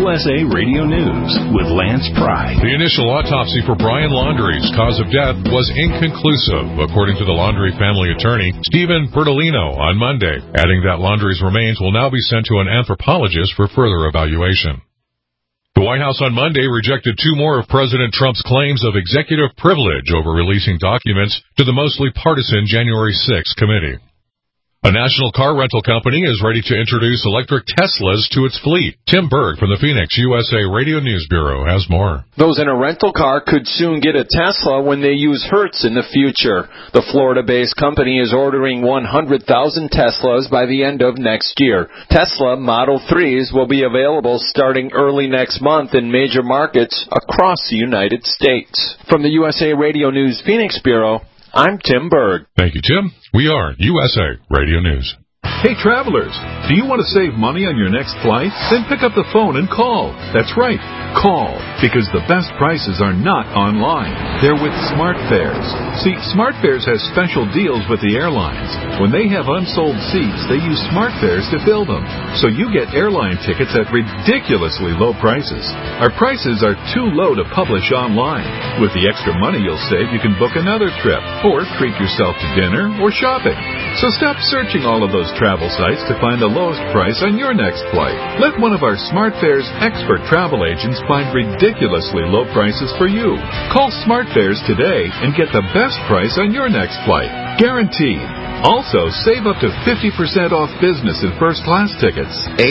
USA Radio News with Lance Pry. The initial autopsy for Brian Laundrie's cause of death was inconclusive, according to the Laundrie family attorney, Stephen Bertolino, on Monday, adding that Laundrie's remains will now be sent to an anthropologist for further evaluation. The White House on Monday rejected 2 more of President Trump's claims of executive privilege over releasing documents to the mostly partisan January 6 committee. A national car rental company is ready to introduce electric Teslas to its fleet. Tim Berg from the Phoenix USA Radio News Bureau has more. Those in a rental car could soon get a Tesla when they use Hertz in the future. The Florida-based company is ordering 100,000 Teslas by the end of next year. Tesla Model 3s will be available starting early next month in major markets across the United States. From the USA Radio News Phoenix Bureau, I'm Tim Berg. Thank you, Tim. We are USA Radio News. Hey, travelers, do you want to save money on your next flight? Then pick up the phone and call. That's right, call, because the best prices are not online. They're with SmartFares. See, SmartFares has special deals with the airlines. When they have unsold seats, they use SmartFares to fill them. So you get airline tickets at ridiculously low prices. Our prices are too low to publish online. With the extra money you'll save, you can book another trip, or treat yourself to dinner or shopping. So stop searching all of those travel sites to find the lowest price on your next flight. Let one of our SmartFares expert travel agents find ridiculously low prices for you. Call SmartFares today and get the best price on your next flight. Guaranteed. Also, save up to 50% off business and first-class tickets.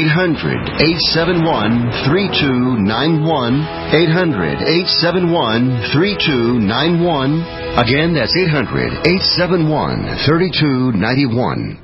800-871-3291. 800-871-3291. Again, that's 800-871-3291.